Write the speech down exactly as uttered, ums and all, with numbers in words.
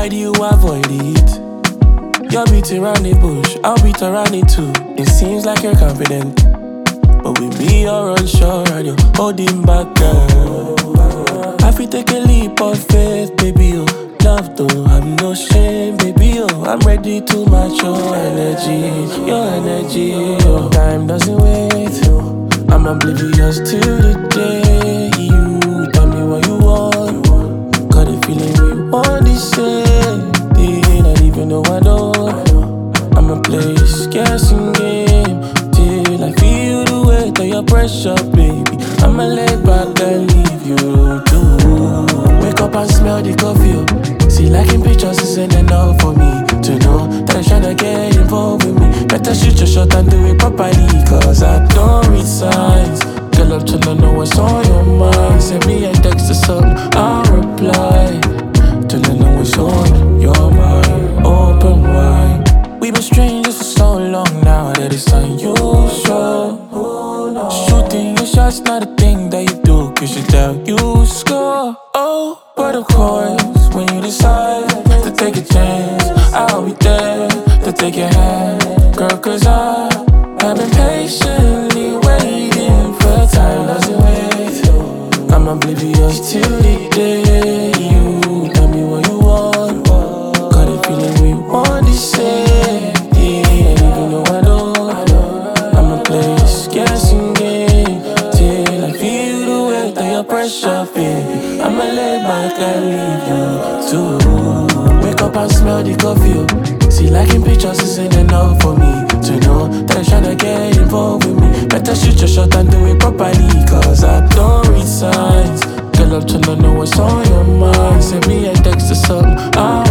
Why do you avoid it? You're beating around the bush, I'll beat around it too. It seems like you're confident, but with me you're unsure and you're holding back, girl. I feel take a leap of faith, baby, oh. Love don't have no shame, baby, oh. I'm ready to match your energy, your energy, oh. Time doesn't wait, I'm oblivious to the day. You tell me what you want, got a feeling we want the same thing. Not even though I know, I'ma play this guessing game till I feel the weight of your pressure, baby. I'ma lay back and leave you too. Wake up and smell the coffee. See, like in pictures isn't enough for me to know that I'm tryna get involved with me. Better shoot your shot and do it properly, cause I don't read signs. Girl, I'm tryna know what's on your mind. Send me a text or something, I'll reply. Till I know what's on your mind. Open wide. We've been strangers for so long now that it's unusual. Shooting your shots not a thing that you do, cause you tell you score. Oh, but of course, when you decide to take a chance, I'll be there to take your hand, girl, cause I have been patiently waiting for time doesn't wait. I'm oblivious till the day you tell me what you want. Got a feeling we want the same thing, and even though I know, I'ma play this guessing game till I feel the weight of your pressure, baby. I'ma lay back and leave you too. Wake up and smell the coffee. See, like in pictures isn't enough for me to know that I'm tryna get involved with me. Better shoot your shot and do it properly, cause I don't read signs. Girl, I'm tryna know what's on your mind. Send me a text or something, I'll